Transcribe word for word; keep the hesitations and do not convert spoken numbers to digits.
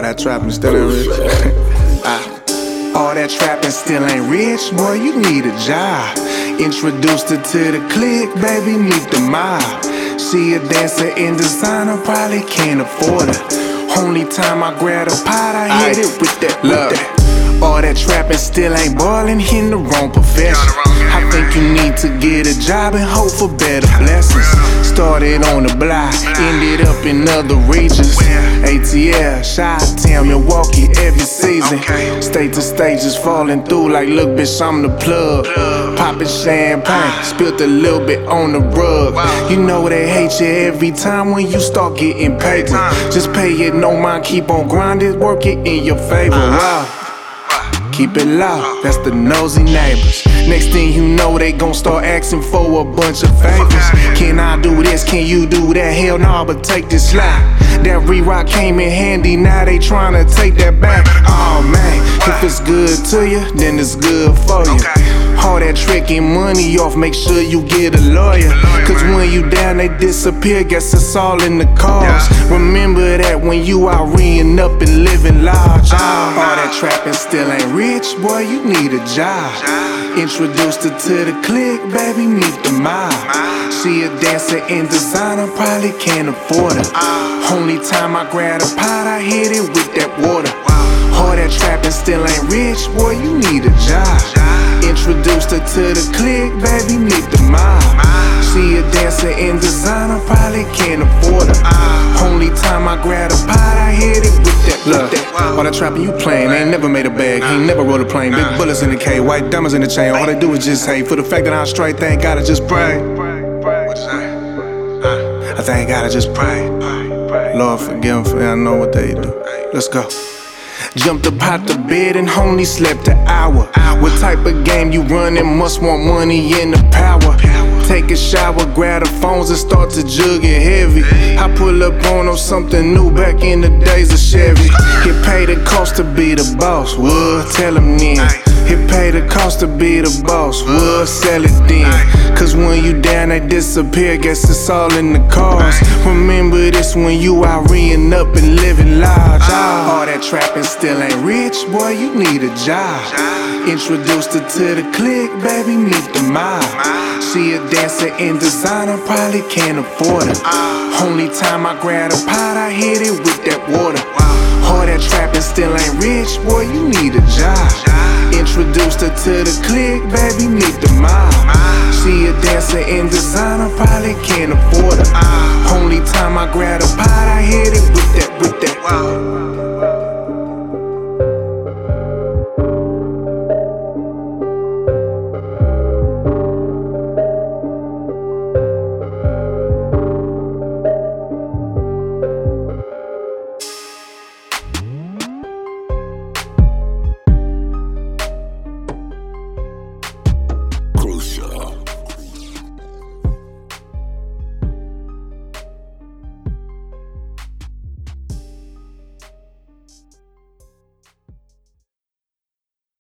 that trapping still ain't rich. ah. All that trapping still ain't rich, boy, you need a job. Introduced her to the clique, baby, meet the mob. She a dancer in designer, probably can't afford her. Only time I grab a pot, I hit it with that, with that. All that trapping still ain't ballin', in the wrong profession. I think you need to get a job and hope for better blessings. Started on the block, ended up in other regions. A T L, Chi-Town, Milwaukee, every season. State to stage just falling through like, look bitch, I'm the plug. Poppin' champagne, spilt a little bit on the rug. You know they hate you every time when you start getting paper. Just pay it, no mind, keep on grinding, work it in your favor. Wow. Keep it low, that's the nosy neighbors. Next thing you know, they gon' start asking for a bunch of favors. Can I do this? Can you do that? Hell no, but take this slide. That re-rock came in handy, now they tryna take that back. Oh man, if it's good to you, then it's good for you. All that tricking money off, make sure you get a lawyer. Cause when you down, they disappear, guess it's all in the cause. Remember that when you out reeing up and living large. All that trapping still ain't rich, boy, you need a job. Introduced her to the clique, baby, meet the mob. She a dancer in designer, probably can't afford her. Only time I grab a pot, I hit it with that water. All that trapping still ain't rich, boy, you need a job. Introduced her to the clique, baby, meet the mob. She a dancer in designer, probably can't afford her. Only time I grab a pot, I hit it with that. Look, all that trapping you playing, they ain't never made a bag, ain't never rode a plane. Big bullets in the K, white diamonds in the chain. All they do is just hate. For the fact that I'm straight, thank God I just pray. I thank God I just pray. Lord forgive them for I know what they do. Let's go. Jumped up out the bed and only slept an hour. What type of game you running? Must want money and the power. Take a shower, grab the phones and start to jug it heavy. I pull up on them something new back in the days of Chevy. It paid the cost to be the boss, would tell him then. It paid the cost to be the boss, would sell it then. Cause when you down, they disappear, guess it's all in the cars. Remember this when you out reeing up and living large. All that trapping still ain't rich, boy, you need a job. Introduced her to the clique, baby, meet the mob. She a dancer in designer, probably can't afford her. Only time I grab a pot, I hit it with that water. All that trapping still ain't rich, boy, you need a job. Introduced her to the clique, baby, meet the mob. She a dancer in designer, probably can't afford her. Only time I grab a pot, I hit it with that